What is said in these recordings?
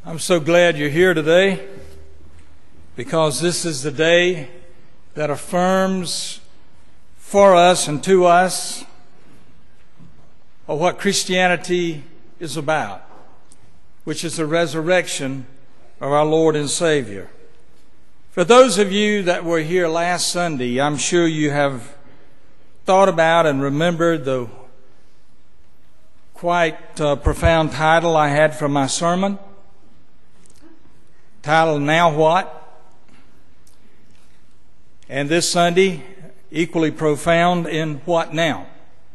I'm so glad you're here today, because this is the day that affirms for us and to us of what Christianity is about, which is the resurrection of our Lord and Savior. For those of you that were here last Sunday, I'm sure you have thought about and remembered the quite profound title I had for my sermon, titled Now What? And this Sunday, equally profound in What Now?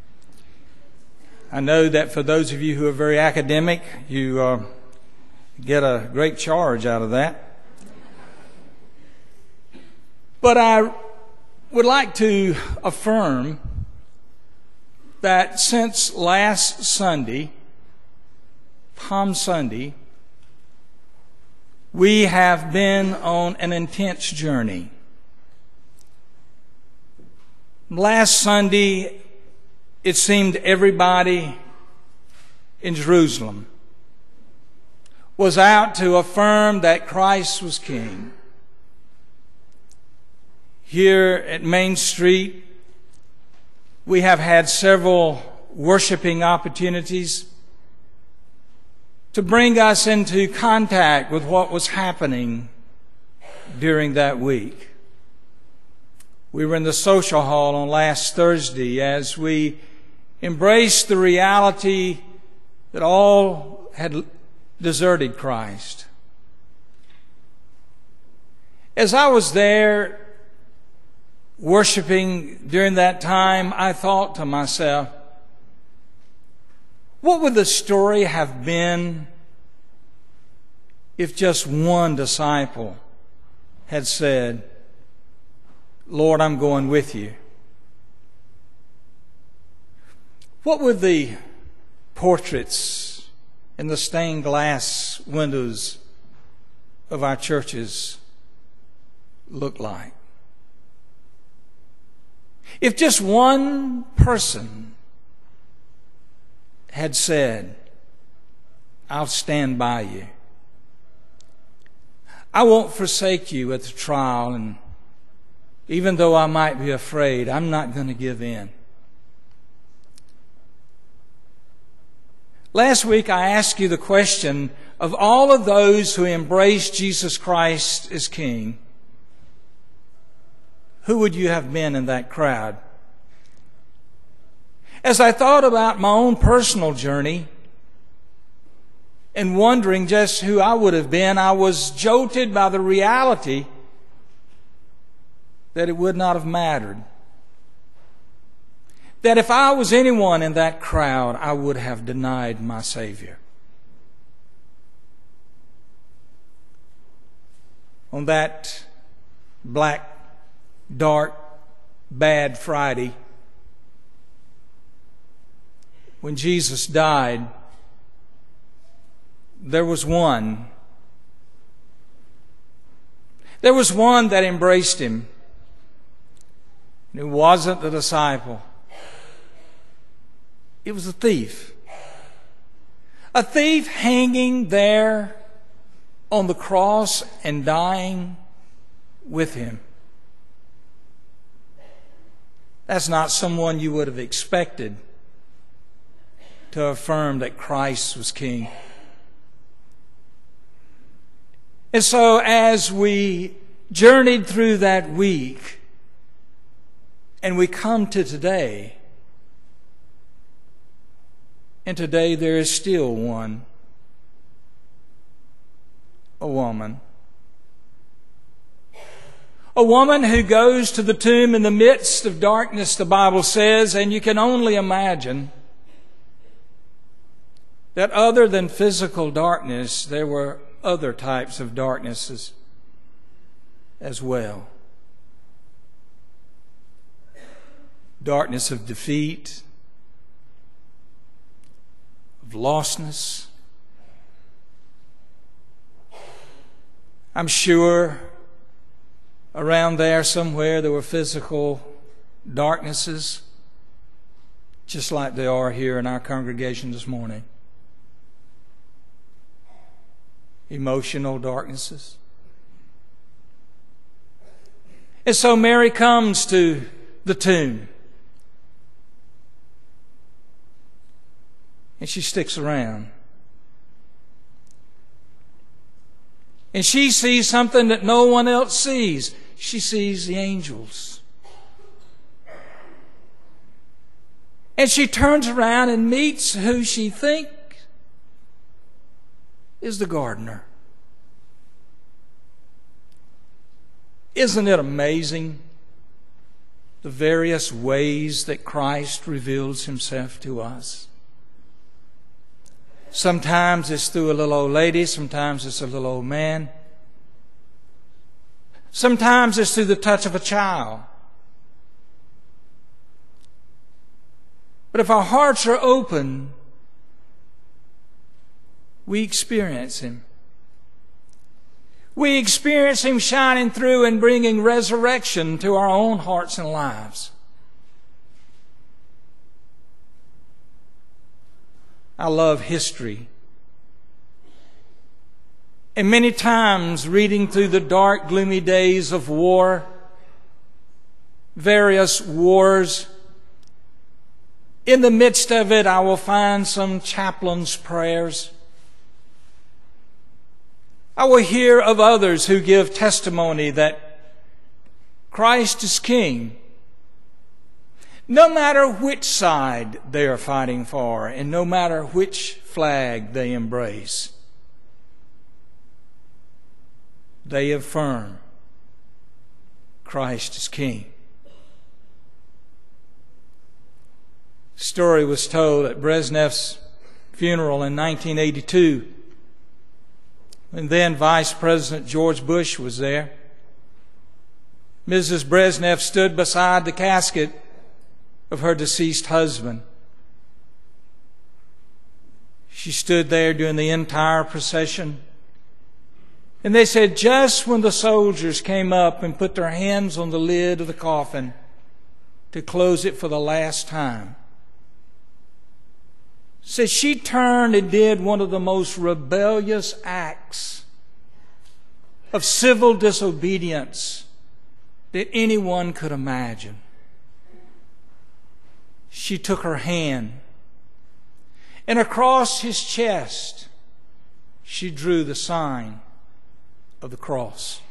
I know that for those of you who are very academic, you get a great charge out of that. But I would like to affirm that since last Sunday, Palm Sunday, we have been on an intense journey. Last Sunday, it seemed everybody in Jerusalem was out to affirm that Christ was King. Here at Main Street, we have had several worshiping opportunities to bring us into contact with what was happening during that week. We were in the social hall on last Thursday as we embraced the reality that all had deserted Christ. As I was there worshiping during that time, I thought to myself, what would the story have been if just one disciple had said, Lord, I'm going with you? What would the portraits in the stained glass windows of our churches look like? If just one person had said, I'll stand by you. I won't forsake you at the trial, and even though I might be afraid, I'm not going to give in. Last week I asked you the question, of all of those who embraced Jesus Christ as King, who would you have been in that crowd? As I thought about my own personal journey and wondering just who I would have been, I was jolted by the reality that it would not have mattered. That if I was anyone in that crowd, I would have denied my Savior. On that black, dark, bad Friday, when Jesus died, there was one. There was one that embraced Him. It wasn't the disciple. It was a thief. A thief hanging there on the cross and dying with Him. That's not someone you would have expected to affirm that Christ was King. And so as we journeyed through that week and we come to today, and today there is still one, a woman. A woman who goes to the tomb in the midst of darkness, the Bible says, and you can only imagine that other than physical darkness, there were other types of darknesses as well. Darkness of defeat, of lostness. I'm sure around there somewhere there were physical darknesses, just like they are here in our congregation this morning. emotional darknesses. And so Mary comes to the tomb. And she sticks around. And she sees something that no one else sees. She sees the angels. And she turns around and meets who she thinks is the gardener. Isn't it amazing the various ways that Christ reveals himself to us? Sometimes it's through a little old lady. Sometimes it's a little old man. Sometimes it's through the touch of a child. But if our hearts are open, we experience him. We experience him shining through and bringing resurrection to our own hearts and lives. I love history. And many times, reading through the dark, gloomy days of war, various wars, in the midst of it, I will find some chaplain's prayers. I will hear of others who give testimony that Christ is King, no matter which side they are fighting for and no matter which flag they embrace. They affirm Christ is King. A story was told at Brezhnev's funeral in 1982, when then Vice President George Bush was there. Mrs. Brezhnev stood beside the casket of her deceased husband. She stood there during the entire procession. And they said just when the soldiers came up and put their hands on the lid of the coffin to close it for the last time, said she turned and did one of the most rebellious acts of civil disobedience that anyone could imagine. She took her hand, and across his chest she drew the sign of the cross.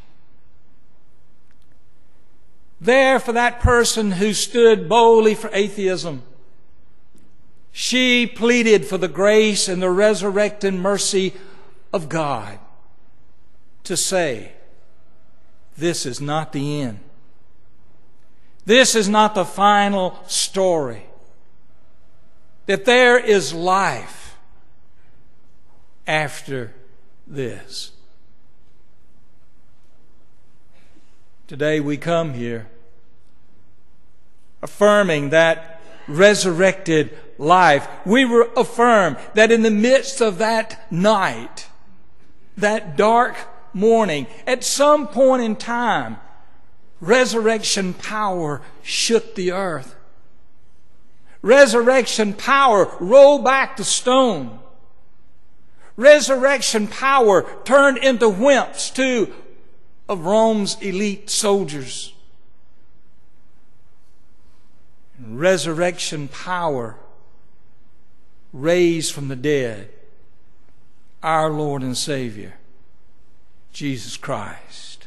There, for that person who stood boldly for atheism, she pleaded for the grace and the resurrecting mercy of God to say, this is not the end. This is not the final story. That there is life after this. Today we come here affirming that resurrected life. We affirm that in the midst of that night, that dark morning, at some point in time, resurrection power shook the earth. Resurrection power rolled back the stone. Resurrection power turned into wimps, two of Rome's elite soldiers. Resurrection power raised from the dead our Lord and Savior, Jesus Christ.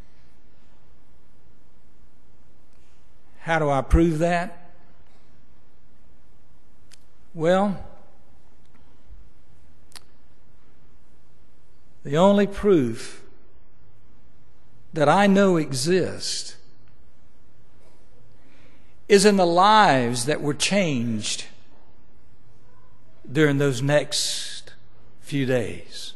How do I prove that? Well, the only proof that I know exists is in the lives that were changed during those next few days.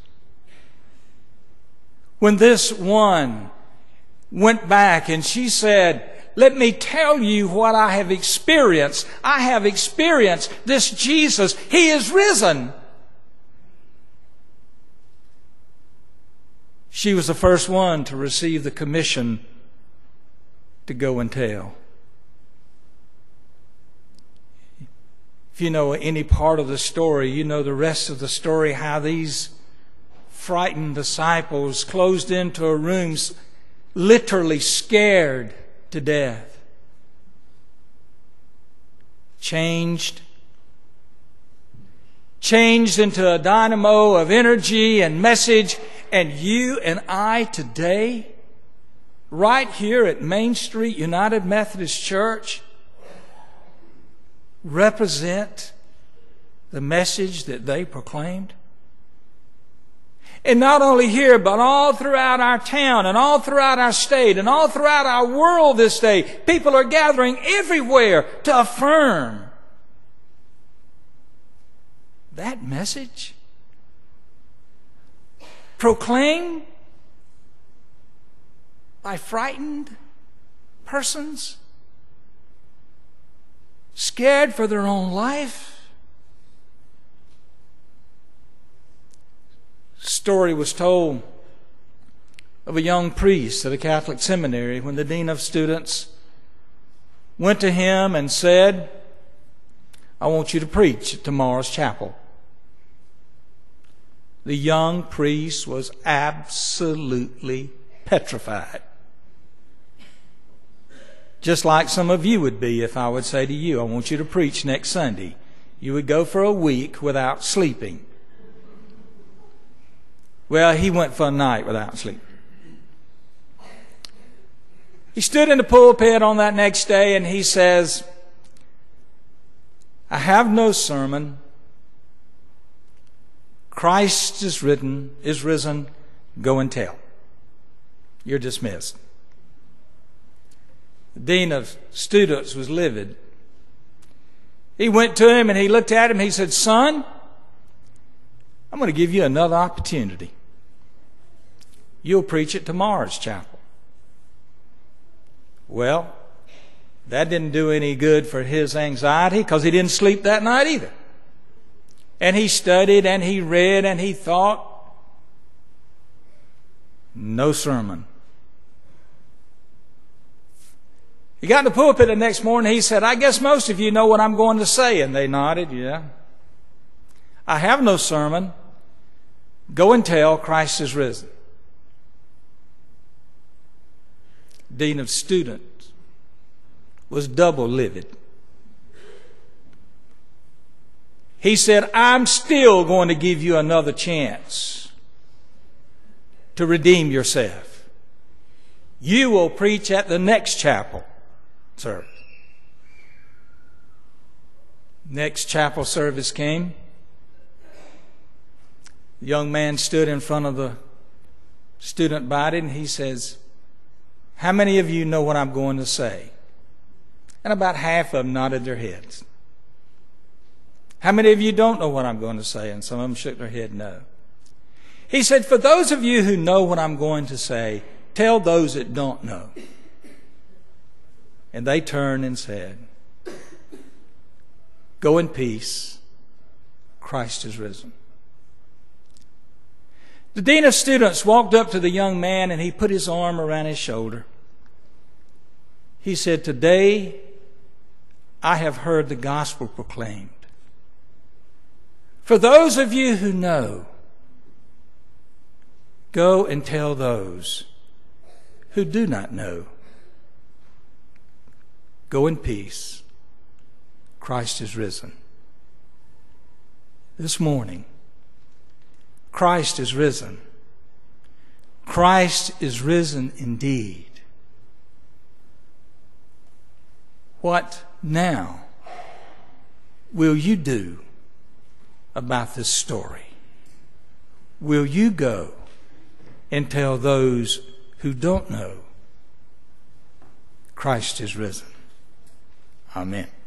When this one went back and she said, let me tell you what I have experienced. I have experienced this Jesus. He is risen. She was the first one to receive the commission to go and tell. If you know any part of the story, you know the rest of the story, how these frightened disciples closed into a room, literally scared to death. Changed into a dynamo of energy and message. And you and I today, right here at Main Street United Methodist Church, represent the message that they proclaimed. And not only here, but all throughout our town and all throughout our state and all throughout our world this day, people are gathering everywhere to affirm that message. Proclaimed by frightened persons, scared for their own life. Story was told of a young priest at a Catholic seminary when the dean of students went to him and said, "I want you to preach at tomorrow's chapel." The young priest was absolutely petrified. Just like some of you would be if I would say to you, "I want you to preach next Sunday." You would go for a week without sleeping. Well, he went for a night without sleep. He stood in the pulpit on that next day and he says, "I have no sermon. Christ is risen. Go and tell. You're dismissed." The dean of students was livid. He went to him and he looked at him. He said, "Son, I'm going to give you another opportunity. You'll preach at tomorrow's chapel." Well, that didn't do any good for his anxiety because he didn't sleep that night either. And he studied and he read and he thought. No sermon. He got in the pulpit the next morning. He said, "I guess most of you know what I'm going to say." And they nodded, "Yeah." "I have no sermon. Go and tell Christ is risen." Dean of students was double livid. He said, "I'm still going to give you another chance to redeem yourself. You will preach at the next chapel service." Next chapel service came. The young man stood in front of the student body and he says, "How many of you know what I'm going to say?" And about half of them nodded their heads. "How many of you don't know what I'm going to say?" And some of them shook their head no. He said, "For those of you who know what I'm going to say, tell those that don't know." And they turned and said, "Go in peace. Christ is risen." The dean of students walked up to the young man and he put his arm around his shoulder. He said, "Today I have heard the gospel proclaimed. For those of you who know, go and tell those who do not know. Go in peace. Christ is risen." This morning, Christ is risen. Christ is risen indeed. What now will you do about this story? Will you go and tell those who don't know Christ is risen? Amen.